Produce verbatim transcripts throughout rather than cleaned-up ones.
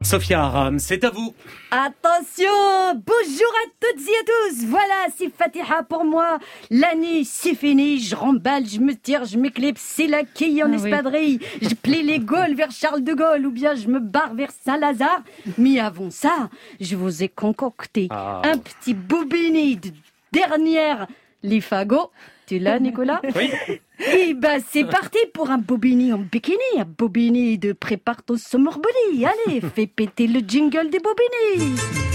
Sophia Aram, c'est à vous. Attention, bonjour à toutes et à tous. Voilà, c'est Fatiha pour moi. L'année, c'est fini. Je remballe, je me tire, je m'éclipse. C'est la quille en ah, espadrille. Oui. Je plie les Gaules vers Charles de Gaulle ou bien je me barre vers Saint-Lazare. Mais avant ça, je vous ai concocté ah. un petit bobini de dernière. Les fagots. Tu l'as, Nicolas? Oui. Et ben, c'est parti pour un bobini en bikini, un bobini de prépare ton summer body. Allez, fais péter le jingle des bobini.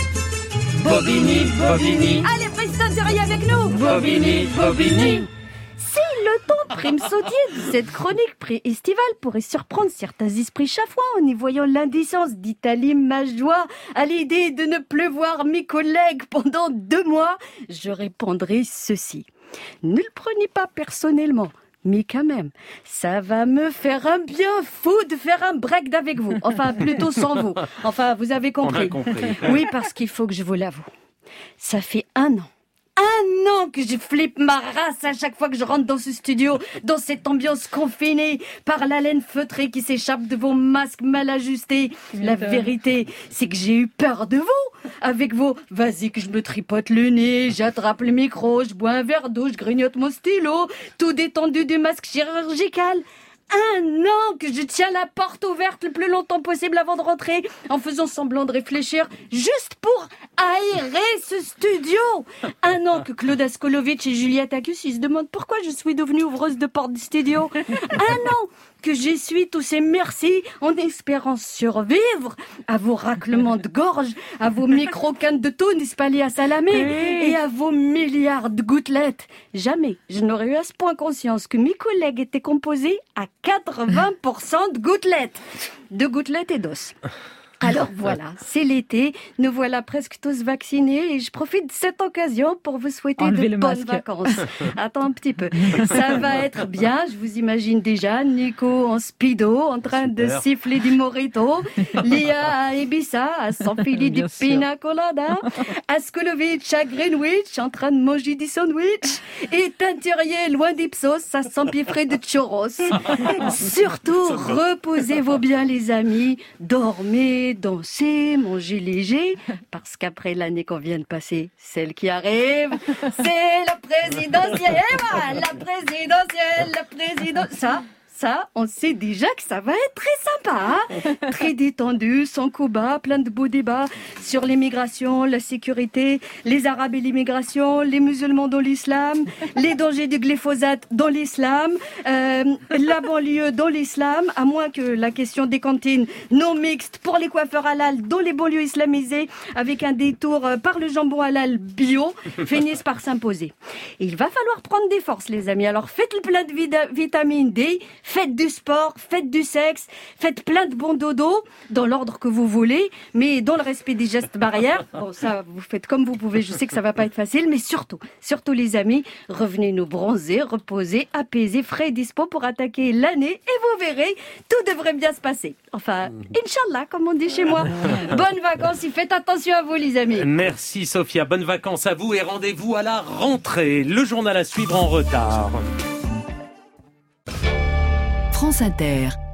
Bobini, bobini. Allez, Preston, tu es avec nous. Bobini, bobini. Si le ton prime-sautier de cette chronique pré-estivale pourrait surprendre certains esprits chafouins en y voyant l'indécence d'Italie ma joie à l'idée de ne plus voir mes collègues pendant deux mois, je répondrai ceci. Ne le prenez pas personnellement, mais quand même, ça va me faire un bien fou de faire un break avec vous. Enfin, plutôt sans vous. Enfin, vous avez compris. On a compris. Oui, parce qu'il faut que je vous l'avoue. Ça fait un an. Un an que je flippe ma race à chaque fois que je rentre dans ce studio, dans cette ambiance confinée, par la laine feutrée qui s'échappe de vos masques mal ajustés. La vérité, c'est que j'ai eu peur de vous. Avec vos « vas-y que je me tripote le nez, j'attrape le micro, je bois un verre d'eau, je grignote mon stylo », tout détendu du masque chirurgical. Un an que je tiens la porte ouverte le plus longtemps possible avant de rentrer, en faisant semblant de réfléchir, juste pour aérer ce studio. Un an que Claude Askolovitch et Juliette Accus se demandent pourquoi je suis devenue ouvreuse de porte du studio. Un an que j'essuie tous ces merci en espérant survivre à vos raclements de gorge, à vos micro-cannes de thon espalées à Salamé oui. et à vos milliards de gouttelettes. Jamais je n'aurais eu à ce point conscience que mes collègues étaient composés à quatre-vingts pour cent de gouttelettes. De gouttelettes et d'os. Alors voilà, c'est l'été, nous voilà presque tous vaccinés et je profite de cette occasion pour vous souhaiter Enlevez de le bonnes masque. vacances. Attends un petit peu, ça va être bien, je vous imagine déjà, Nico en speedo, en train Super. de siffler du mojito, Lia à Ibiza, à s'enfiler du pina colada, Askolovitch à Greenwich, en train de manger du sandwich, et Teinturier loin d'Ipsos, à s'empiffrer de churros. Surtout, reposez-vous bien les amis, dormez, dansez, mangez léger, parce qu'après l'année qu'on vient de passer, celle qui arrive, c'est la présidentielle. La présidentielle, la présidentielle. Ça, ça, on sait déjà que ça va être très sympa. Hein, très détendu, sans coup bas, plein de beaux débats sur l'immigration, la sécurité, les Arabes et l'immigration, les musulmans dans l'islam, les dangers du glyphosate dans l'islam, euh, la banlieue dans l'islam, à moins que la question des cantines non mixtes pour les coiffeurs halal dans les banlieues islamisées, avec un détour par le jambon halal bio, finissent par s'imposer. Et il va falloir prendre des forces, les amis. Alors faites le plein de vida- vitamine D, faites du sport, faites du sexe, faites plein de bons dodos, dans l'ordre que vous voulez, mais dans le respect des gestes barrières. Bon, ça, vous faites comme vous pouvez, je sais que ça va pas être facile, mais surtout, surtout les amis, revenez nous bronzer, reposer, apaiser, frais et dispo pour attaquer l'année, et vous verrez, tout devrait bien se passer. Enfin, Inch'Allah, comme on dit chez moi. Bonnes vacances et faites attention à vous, les amis. Merci Sophia, bonnes vacances à vous et rendez-vous à la rentrée. Le journal à suivre en retard. France Inter.